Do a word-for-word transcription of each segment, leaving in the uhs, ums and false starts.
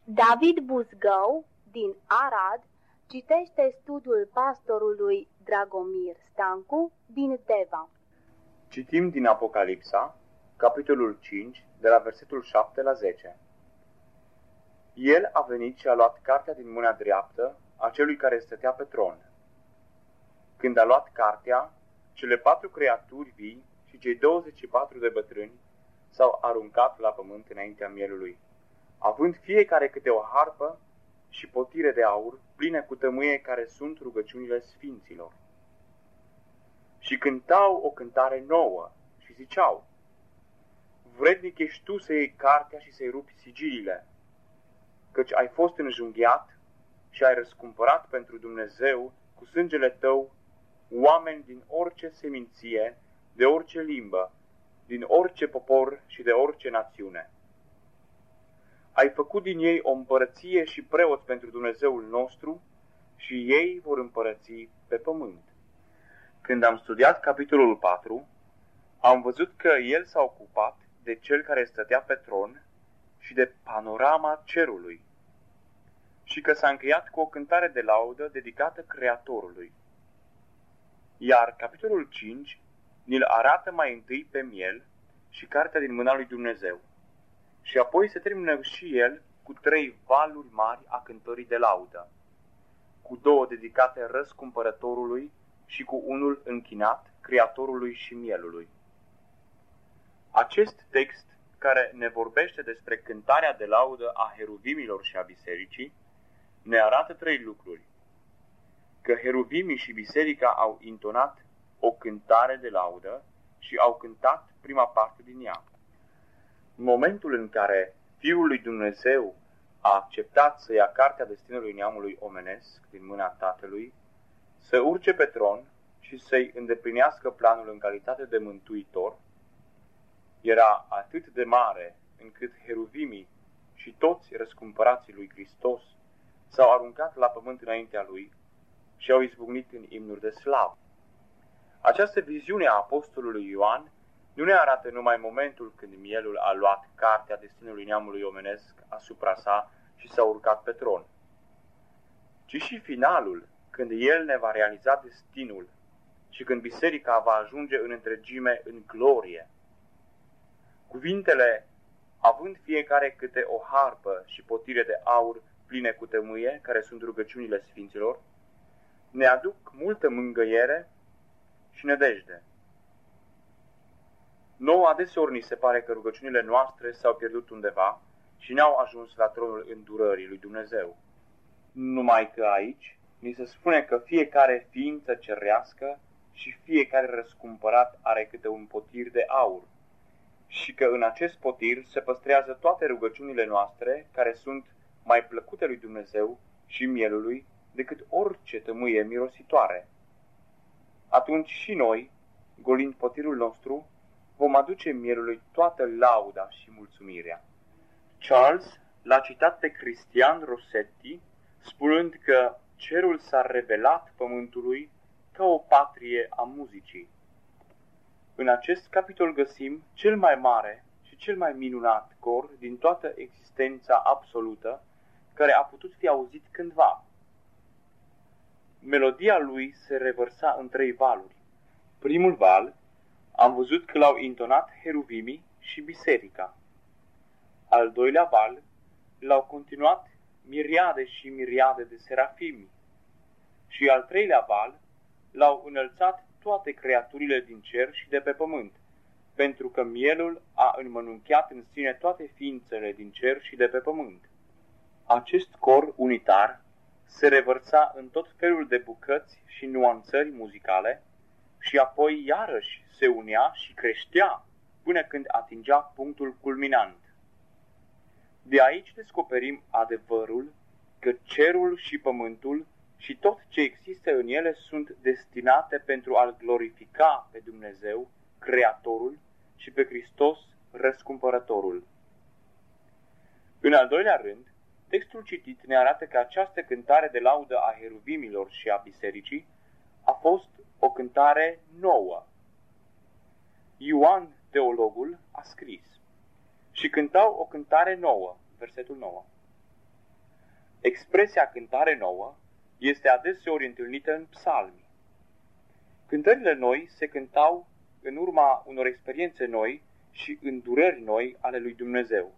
David Buzgău, din Arad, citește studiul pastorului Dragomir Stancu din Deva. Citim din Apocalipsa, capitolul cinci, de la versetul șapte la zece. El a venit și a luat cartea din mâna dreaptă a celui care stătea pe tron. Când a luat cartea, cele patru creaturi vii și cei douăzeci și patru de bătrâni s-au aruncat la pământ înaintea mielului, având fiecare câte o harpă și potire de aur pline cu tămâie care sunt rugăciunile sfinților. Și cântau o cântare nouă și ziceau: Vrednic ești tu să iei cartea și să-i rupi sigiliile, căci ai fost înjunghiat și ai răscumpărat pentru Dumnezeu cu sângele tău oameni din orice seminție, de orice limbă, din orice popor și de orice națiune. Ai făcut din ei o împărăție și preoți pentru Dumnezeul nostru și ei vor împărăți pe pământ. Când am studiat capitolul patru, am văzut că el s-a ocupat de cel care stătea pe tron și de panorama cerului și că s-a încheiat cu o cântare de laudă dedicată Creatorului. Iar capitolul cinci ni-l arată mai întâi pe miel și cartea din mâna lui Dumnezeu. Și apoi se termină și el cu trei valuri mari a cântării de laudă, cu două dedicate răscumpărătorului și cu unul închinat Creatorului și mielului. Acest text, care ne vorbește despre cântarea de laudă a heruvimilor și a bisericii, ne arată trei lucruri: că heruvimii și biserica au intonat o cântare de laudă și au cântat prima parte din ea. În momentul în care Fiul lui Dumnezeu a acceptat să ia cartea destinului neamului omenesc din mâna Tatălui, să urce pe tron și să-i îndeplinească planul în calitate de mântuitor, era atât de mare încât heruvimii și toți răscumpărații lui Hristos s-au aruncat la pământ înaintea lui și au izbucnit în imnuri de slavă. Această viziune a apostolului Ioan nu ne arată numai momentul când mielul a luat cartea destinului neamului omenesc asupra sa și s-a urcat pe tron, ci și finalul, când el ne va realiza destinul și când biserica va ajunge în întregime în glorie. Cuvintele, având fiecare câte o harpă și potire de aur pline cu tămâie, care sunt rugăciunile sfinților, ne aduc multă mângâiere și nădejde. Nouă adeseori ni se pare că rugăciunile noastre s-au pierdut undeva și n-au ajuns la tronul îndurării lui Dumnezeu. Numai că aici ni se spune că fiecare ființă cerească și fiecare răscumpărat are câte un potir de aur și că în acest potir se păstrează toate rugăciunile noastre care sunt mai plăcute lui Dumnezeu și mielului decât orice tămâie mirositoare. Atunci și noi, golind potirul nostru, vom aduce mielului toată lauda și mulțumirea. Charles l-a citat pe Cristian Rossetti, spunând că cerul s-a revelat pământului ca o patrie a muzicii. În acest capitol găsim cel mai mare și cel mai minunat cor din toată existența absolută care a putut fi auzit cândva. Melodia lui se revărsa în trei valuri. Primul val am văzut că l-au intonat heruvimii și biserica. Al doilea val l-au continuat miriade și miriade de serafimi. Și al treilea val l-au înălțat toate creaturile din cer și de pe pământ, pentru că mielul a înmănunchiat în sine toate ființele din cer și de pe pământ. Acest cor unitar se revărsa în tot felul de bucăți și nuanțări muzicale și apoi iarăși se unea și creștea până când atingea punctul culminant. De aici descoperim adevărul că cerul și pământul și tot ce există în ele sunt destinate pentru a-L glorifica pe Dumnezeu, Creatorul, și pe Hristos, Răscumpărătorul. În al doilea rând, textul citit ne arată că această cântare de laudă a heruvimilor și a bisericii a fost o cântare nouă. Ioan, teologul, a scris: și cântau o cântare nouă, versetul nouă. Expresia cântare nouă este adeseori întâlnită în psalmi. Cântările noi se cântau în urma unor experiențe noi și îndurări noi ale lui Dumnezeu.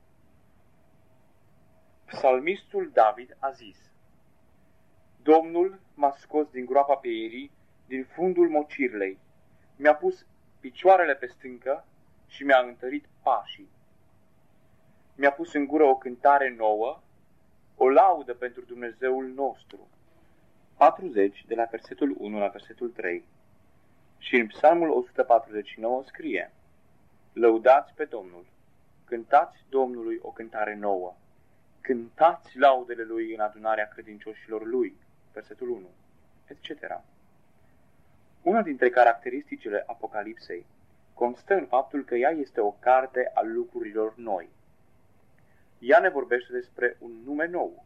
Psalmistul David a zis: Domnul m-a scos din groapa peierii, din fundul mocirlei, mi-a pus picioarele pe stâncă și mi-a întărit pașii. Mi-a pus în gură o cântare nouă, o laudă pentru Dumnezeul nostru. patruzeci, de la versetul unu la versetul trei. Și în Psalmul o sută patruzeci și nouă scrie: Lăudați pe Domnul, cântați Domnului o cântare nouă, cântați laudele Lui în adunarea credincioșilor Lui, versetul unu, et cetera. Una dintre caracteristicile Apocalipsei constă în faptul că ea este o carte a lucrurilor noi. Ea ne vorbește despre un nume nou.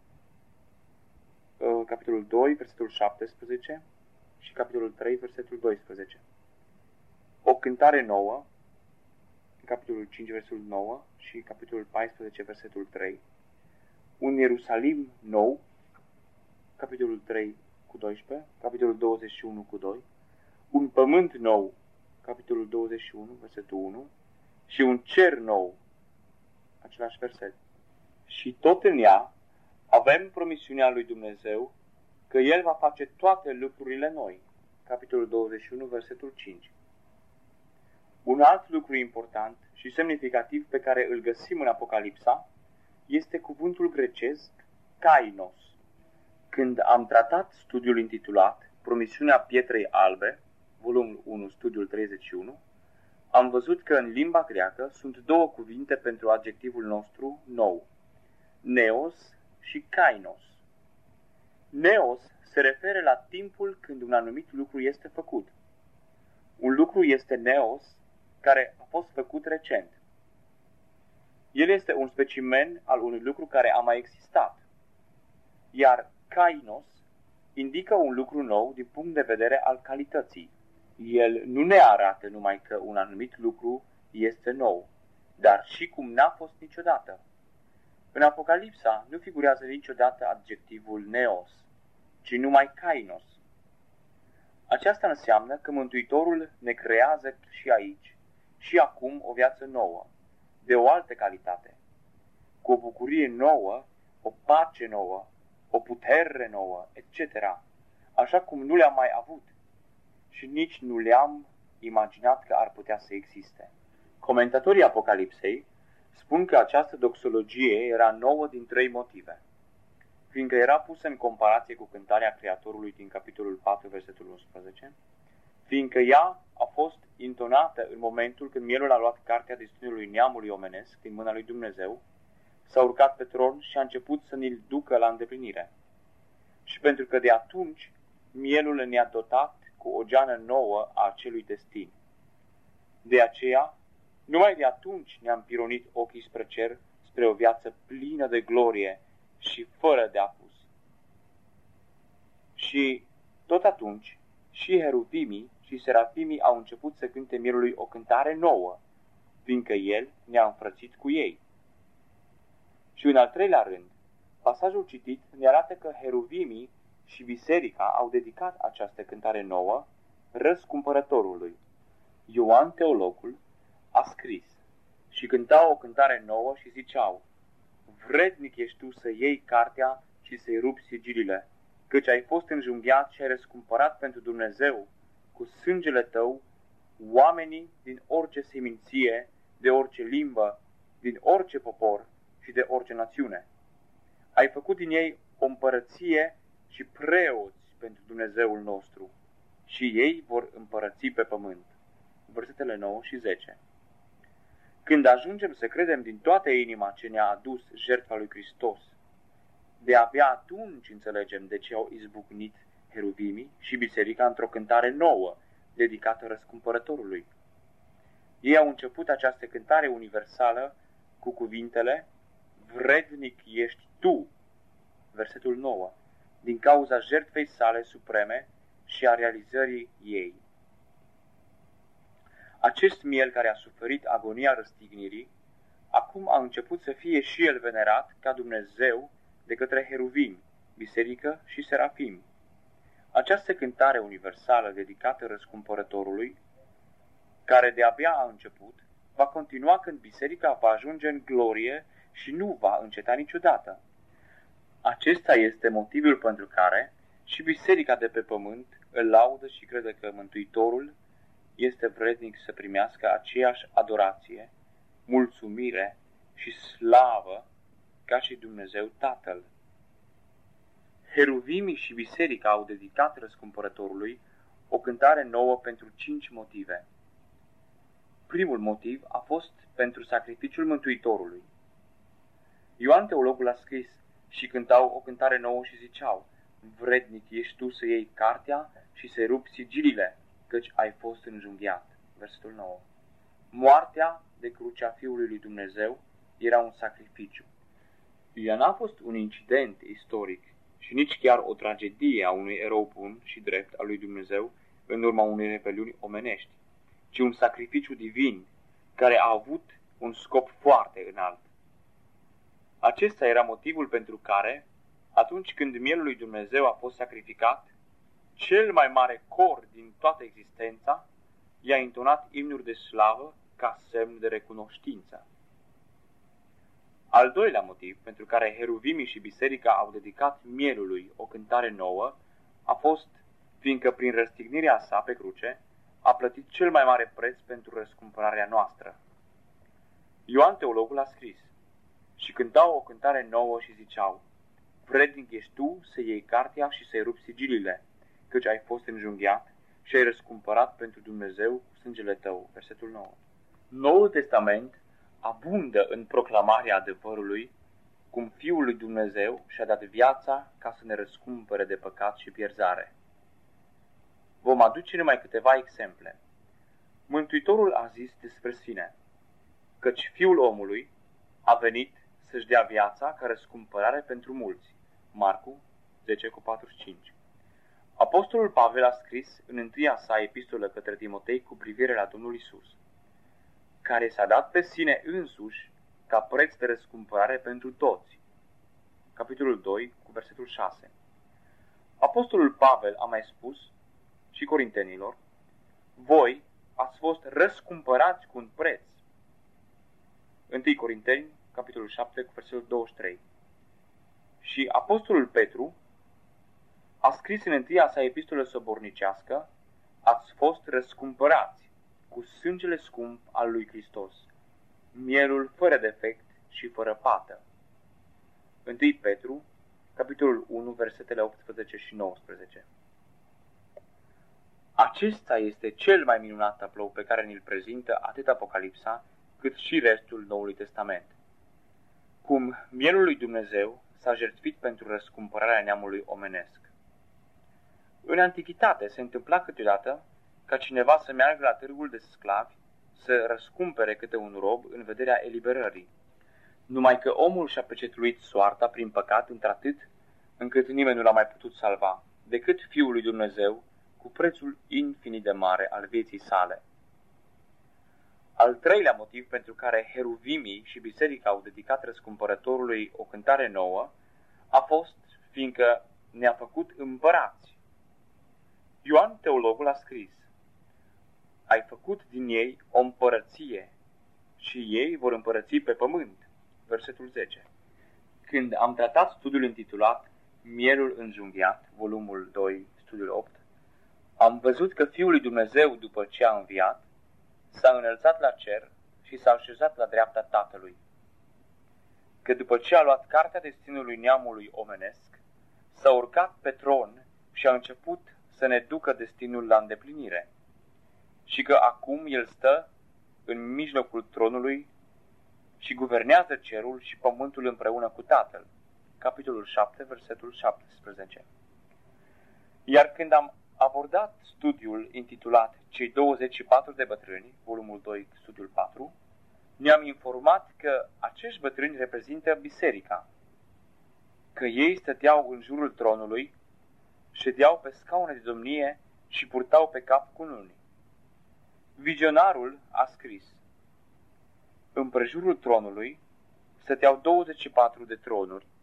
Capitolul doi, versetul șaptesprezece și capitolul trei, versetul doisprezece. O cântare nouă, capitolul cinci, versetul nouă și capitolul paisprezece, versetul trei. Un Ierusalim nou, capitolul trei cu doisprezece, capitolul douăzeci și unu cu doi. Un pământ nou, capitolul douăzeci și unu, versetul unu. Și un cer nou, același verset. Și tot în ea avem promisiunea lui Dumnezeu că El va face toate lucrurile noi. Capitolul douăzeci și unu, versetul cinci. Un alt lucru important și semnificativ pe care îl găsim în Apocalipsa este cuvântul grecesc kainos. Când am tratat studiul intitulat Promisiunea pietrei albe, volumul unu, studiul treizeci și unu, am văzut că în limba greacă sunt două cuvinte pentru adjectivul nostru nou: neos și kainos. Neos se referă la timpul când un anumit lucru este făcut. Un lucru este neos care a fost făcut recent. El este un specimen al unui lucru care a mai existat. Iar kainos indică un lucru nou din punct de vedere al calității. El nu ne arată numai că un anumit lucru este nou, dar și cum n-a fost niciodată. În Apocalipsa nu figurează niciodată adjectivul neos, ci numai kainos. Aceasta înseamnă că Mântuitorul ne creează și aici, și acum o viață nouă, de o altă calitate, cu o bucurie nouă, o pace nouă, o putere nouă, et cetera, așa cum nu le-am mai avut și nici nu le-am imaginat că ar putea să existe. Comentatorii Apocalipsei spun că această doxologie era nouă din trei motive. Fiindcă era pusă în comparație cu cântarea Creatorului din capitolul patru, versetul unsprezece, fiindcă ea a fost intonată în momentul când mielul a luat cartea destinului neamului omenesc din mâna lui Dumnezeu, s-a urcat pe tron și a început să ne-l ducă la îndeplinire. Și pentru că de atunci mielul ne-a dotat cu o geană nouă a acelui destin. De aceea, numai de atunci ne-am pironit ochii spre cer, spre o viață plină de glorie și fără de apus. Și tot atunci, și heruvimii și serafimii au început să cânte mielului o cântare nouă, fiindcă el ne-a înfrățit cu ei. Și în al treilea rând, pasajul citit ne arată că heruvimii și biserica au dedicat această cântare nouă răscumpărătorului. Ioan Teologul a scris: și cântau o cântare nouă și ziceau: vrednic ești tu să iei cartea și să-i rupi sigilile, căci ai fost înjunghiat și ai răscumpărat pentru Dumnezeu cu sângele tău oamenii din orice seminție, de orice limbă, din orice popor și de orice națiune. Ai făcut din ei o împărăție și preoți pentru Dumnezeul nostru și ei vor împărăți pe pământ. Versetele nouă și zece. Când ajungem să credem din toată inima ce ne-a adus jertfa lui Hristos, de-abia atunci înțelegem de ce au izbucnit heruvimii și biserica într-o cântare nouă, dedicată răscumpărătorului. Ei au început această cântare universală cu cuvintele: vrednic ești tu, versetul nouă, din cauza jertfei sale supreme și a realizării ei. Acest miel care a suferit agonia răstignirii, acum a început să fie și el venerat ca Dumnezeu de către heruvimi, biserică și serafimi. Această cântare universală dedicată răscumpărătorului, care de-abia a început, va continua când biserica va ajunge în glorie și nu va înceta niciodată. Acesta este motivul pentru care și biserica de pe pământ îl laudă și crede că Mântuitorul este vrednic să primească aceeași adorație, mulțumire și slavă ca și Dumnezeu Tatăl. Heruvimii și biserica au dedicat răscumpărătorului o cântare nouă pentru cinci motive. Primul motiv a fost pentru sacrificiul Mântuitorului. Ioan Teologul a scris: și cântau o cântare nouă și ziceau: vrednic ești tu să iei cartea și să-i rupi sigilile, căci ai fost înjunghiat. Versetul nouă. Moartea de crucea Fiului lui Dumnezeu era un sacrificiu. Ea n-a fost un incident istoric și nici chiar o tragedie a unui erou bun și drept al lui Dumnezeu în urma unei rebeliuni omenești, ci un sacrificiu divin care a avut un scop foarte înalt. Acesta era motivul pentru care, atunci când mielul lui Dumnezeu a fost sacrificat, cel mai mare cor din toată existența i-a intonat imnuri de slavă ca semn de recunoștință. Al doilea motiv pentru care heruvimii și biserica au dedicat mielului o cântare nouă a fost fiindcă prin răstignirea sa pe cruce a plătit cel mai mare preț pentru răscumpărarea noastră. Ioan Teologul a scris: și cântau o cântare nouă și ziceau: vrednic ești tu să iei cartea și să-i rupi sigilile, căci ai fost înjunghiat și ai răscumpărat pentru Dumnezeu cu sângele tău. Versetul nouă. Noul Testament abundă în proclamarea adevărului cum Fiul lui Dumnezeu și-a dat viața ca să ne răscumpere de păcat și pierzare. Vom aduce numai câteva exemple. Mântuitorul a zis despre sine: căci Fiul omului a venit să-și dea viața ca răscumpărare pentru mulți. Marcu zece cu patruzeci și cinci. Apostolul Pavel a scris în întâia sa epistolă către Timotei cu privire la Domnul Isus, care s-a dat pe sine însuși ca preț de răscumpărare pentru toți. Capitolul doi cu versetul șase. Apostolul Pavel a mai spus și corintenilor: voi ați fost răscumpărați cu un preț. întâi Corinteni, capitolul șapte, cu versetul douăzeci și trei. Și apostolul Petru a scris în întâia sa epistolă sobornicească: ați fost răscumpărați cu sângele scump al lui Hristos, mielul fără defect și fără pată. întâi Petru, capitolul unu, versetele optsprezece și nouăsprezece. Acesta este cel mai minunat tablou pe care ni-l prezintă atât Apocalipsa, cât și restul Noului Testament. Cum mielul lui Dumnezeu s-a jertfit pentru răscumpărarea neamului omenesc. În antichitate se întâmpla câteodată ca cineva să meargă la târgul de sclavi să răscumpere câte un rob în vederea eliberării. Numai că omul și-a pecetuit soarta prin păcat într-atât încât nimeni nu l-a mai putut salva, decât Fiul lui Dumnezeu cu prețul infinit de mare al vieții sale. Al treilea motiv pentru care heruvimii și biserica au dedicat răscumpărătorului o cântare nouă a fost fiindcă ne-a făcut împărați. Ioan Teologul a scris: ai făcut din ei o împărăție și ei vor împărăți pe pământ. Versetul zece. Când am tratat studiul intitulat Mielul înjunghiat, volumul doi, studiul opt, am văzut că Fiul lui Dumnezeu, după ce a înviat, s-a înălțat la cer și s-a așezat la dreapta Tatălui. Că după ce a luat cartea destinului neamului omenesc, s-a urcat pe tron și a început să ne ducă destinul la îndeplinire. Și că acum El stă în mijlocul tronului și guvernează cerul și pământul împreună cu Tatăl. Capitolul șapte, versetul șaptesprezece. Iar când am abordat studiul intitulat Cei douăzeci și patru de bătrâni, volumul doi, studiul patru, ne-am informat că acești bătrâni reprezintă biserica, că ei stăteau în jurul tronului, ședeau pe scaune de domnie și purtau pe cap cununi. Vizionarul a scris: împrejurul tronului stăteau douăzeci și patru de tronuri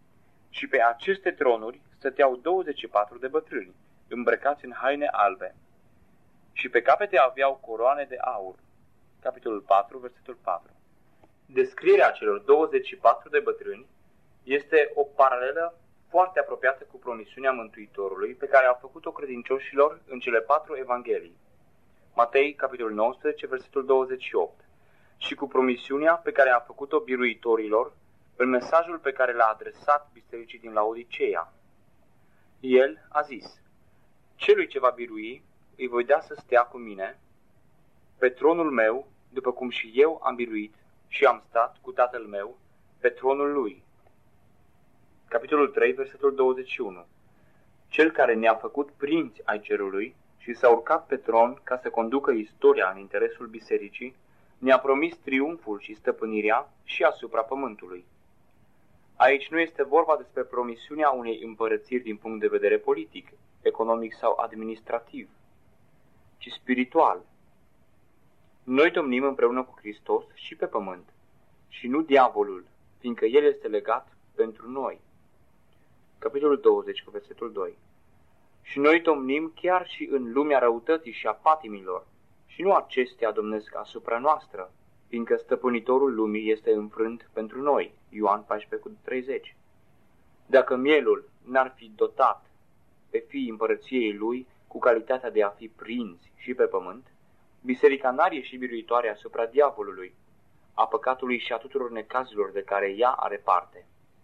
Și pe aceste tronuri stăteau douăzeci și patru de bătrâni, îmbrăcați în haine albe. Și pe capete aveau coroane de aur. Capitolul patru, versetul patru. Descrierea celor douăzeci și patru de bătrâni este o paralelă foarte apropiată cu promisiunea Mântuitorului pe care a făcut-o credincioșilor în cele patru evanghelii. Matei, capitolul nouăsprezece, versetul douăzeci și opt. Și cu promisiunea pe care a făcut-o biruitorilor în mesajul pe care l-a adresat bisericii din Laodiceea. El a zis: celui ce va birui îi voi da să stea cu mine pe tronul meu, după cum și eu am biruit și am stat cu Tatăl meu pe tronul lui. Capitolul trei, versetul douăzeci și unu. Cel care ne-a făcut prinți ai cerului și s-a urcat pe tron ca să conducă istoria în interesul bisericii, ne-a promis triumful și stăpânirea și asupra pământului. Aici nu este vorba despre promisiunea unei împărățiri din punct de vedere politic, economic sau administrativ, ci spiritual. Noi domnim împreună cu Hristos și pe pământ, și nu diavolul, fiindcă el este legat pentru noi. Capitolul douăzeci, cu versetul doi. Și noi domnim chiar și în lumea răutății și a patimilor, și nu acestea domnesc asupra noastră, fiindcă stăpânitorul lumii este înfrânt pentru noi. Ioan paisprezece, cu treizeci. Dacă mielul n-ar fi dotat pe fiii împărăției lui cu calitatea de a fi prinți și pe pământ, biserica n-ar ieși biruitoare asupra diavolului, a păcatului și a tuturor necazilor de care ea are parte.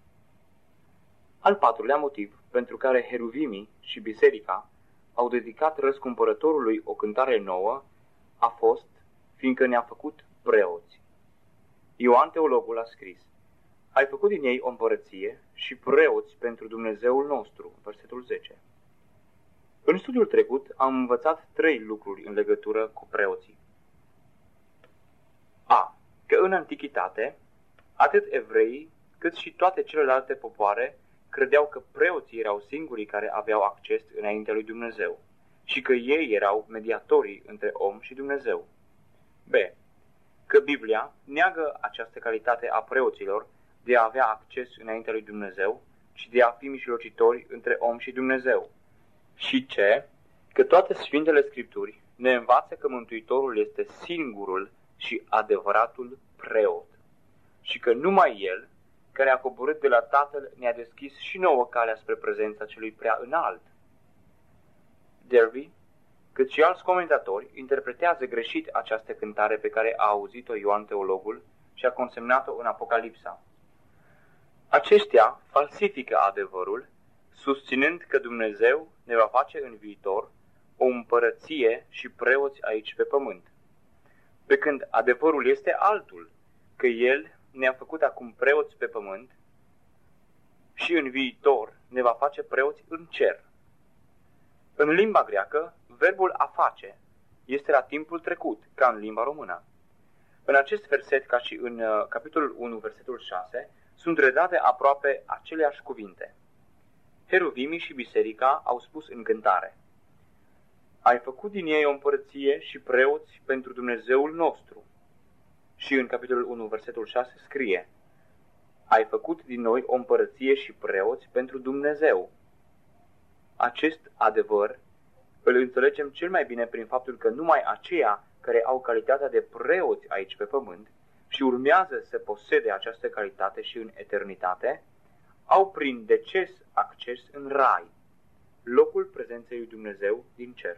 Al patrulea motiv pentru care heruvimii și biserica au dedicat răscumpărătorului o cântare nouă a fost fiindcă ne-a făcut preoți. Ioan Teologul a scris: ai făcut din ei o împărăție și preoți pentru Dumnezeul nostru, versetul zece. În studiul trecut am învățat trei lucruri în legătură cu preoții. A. Că în antichitate, atât evreii cât și toate celelalte popoare credeau că preoții erau singurii care aveau acces înaintea lui Dumnezeu și că ei erau mediatorii între om și Dumnezeu. B. Că Biblia neagă această calitate a preoților de a avea acces înaintea lui Dumnezeu și de a fi mijlocitori între om și Dumnezeu. Și C. Că toate Sfintele Scripturi ne învață că Mântuitorul este singurul și adevăratul preot și că numai El, care a coborât de la Tatăl, ne-a deschis și nouă calea spre prezența celui prea înalt. Derby, cât și alți comentatori, interpretează greșit această cântare pe care a auzit-o Ioan Teologul și a consemnat-o în Apocalipsa. Aceștia falsifică adevărul, susținând că Dumnezeu ne va face în viitor o împărăție și preoți aici pe pământ, pe când adevărul este altul, că El ne-a făcut acum preoți pe pământ și în viitor ne va face preoți în cer. În limba greacă, verbul a face este la timpul trecut, ca în limba română. În acest verset, ca și în uh, capitolul unu, versetul șase, sunt redate aproape aceleași cuvinte. Heruvimii și biserica au spus în cântare: ai făcut din ei o împărăție și preoți pentru Dumnezeul nostru. Și în capitolul unu, versetul șase scrie: ai făcut din noi o împărăție și preoți pentru Dumnezeu. Acest adevăr îl înțelegem cel mai bine prin faptul că numai aceia care au calitatea de preoți aici pe pământ și urmează să posede această calitate și în eternitate, au prin deces acces în rai, locul prezenței lui Dumnezeu din cer.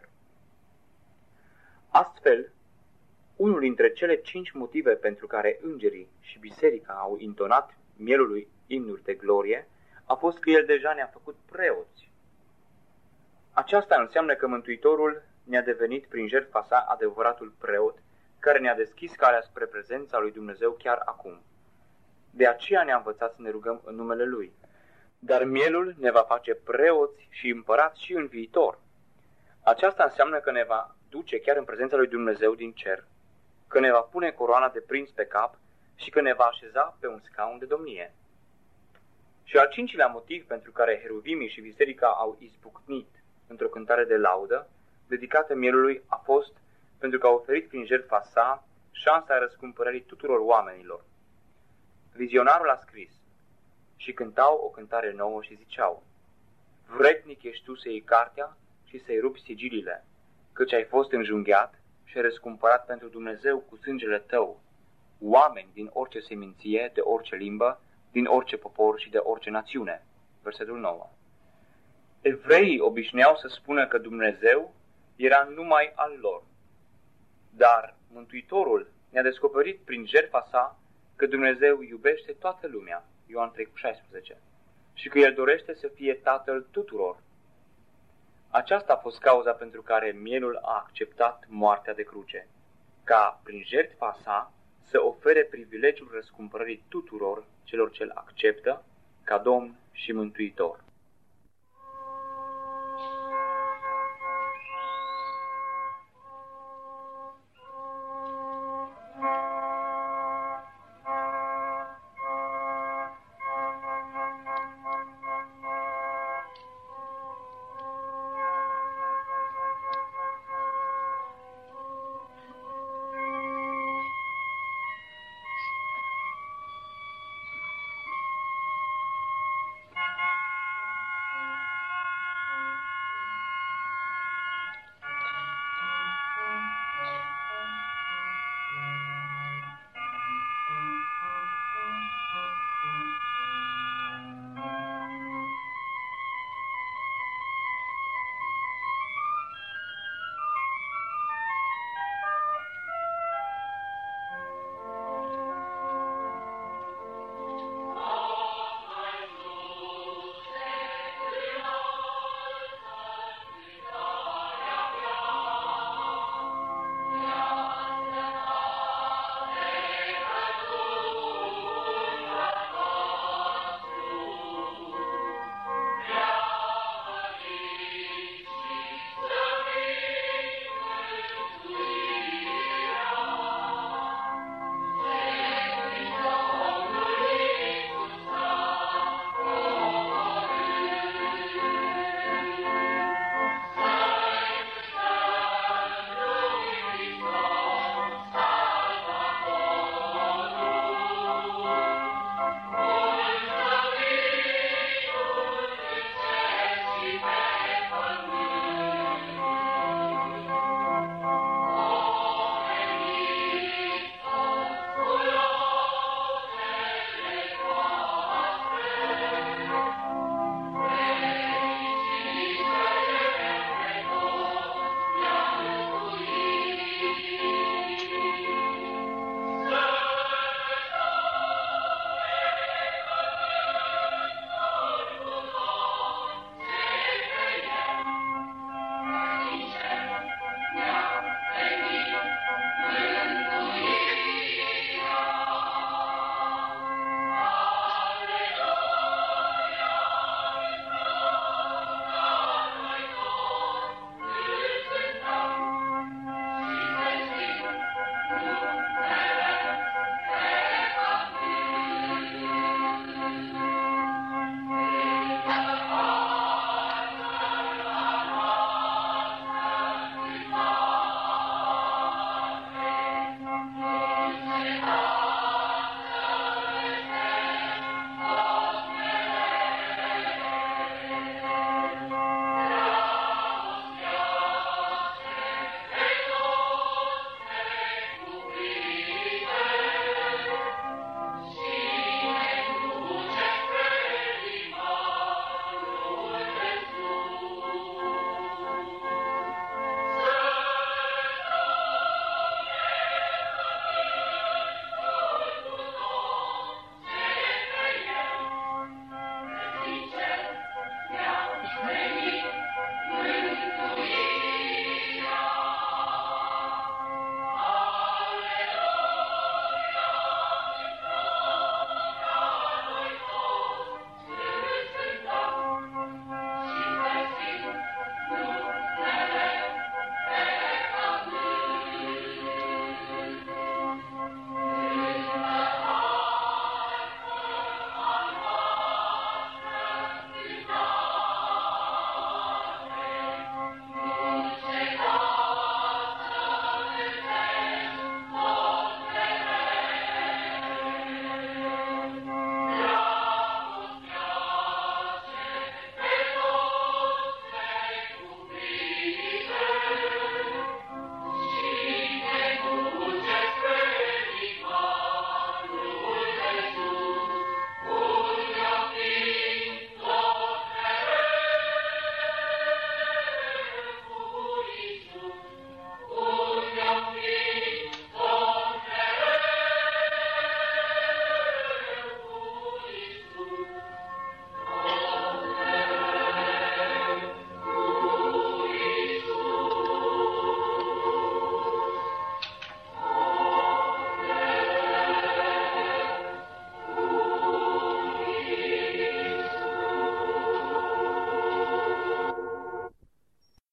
Astfel, unul dintre cele cinci motive pentru care îngerii și biserica au intonat mielului imnuri de glorie a fost că el deja ne-a făcut preoți. Aceasta înseamnă că Mântuitorul ne-a devenit prin jertfa sa adevăratul preot, care ne-a deschis calea spre prezența lui Dumnezeu chiar acum. De aceea ne-a învățat să ne rugăm în numele Lui. Dar mielul ne va face preoți și împărați și în viitor. Aceasta înseamnă că ne va duce chiar în prezența lui Dumnezeu din cer, că ne va pune coroana de prinț pe cap și că ne va așeza pe un scaun de domnie. Și al cincilea motiv pentru care heruvimii și biserica au izbucnit într-o cântare de laudă, dedicată mielului, a fost pentru că a oferit prin jertfa sa șansa răscumpărării tuturor oamenilor. Vizionarul a scris: și cântau o cântare nouă și ziceau: Vrednic ești tu să iei cartea și să-i rupi sigilile, căci ai fost înjunghiat și ai răscumpărat pentru Dumnezeu cu sângele tău oameni din orice seminție, de orice limbă, din orice popor și de orice națiune. Versetul nouă. Evreii obișnuiau să spună că Dumnezeu era numai al lor, dar Mântuitorul ne-a descoperit prin jertfa sa că Dumnezeu iubește toată lumea, Ioan trei șaisprezece, și că El dorește să fie Tatăl tuturor. Aceasta a fost cauza pentru care mielul a acceptat moartea de cruce, ca prin jertfa sa să ofere privilegiul răscumpărării tuturor celor ce-L acceptă ca Domn și Mântuitor.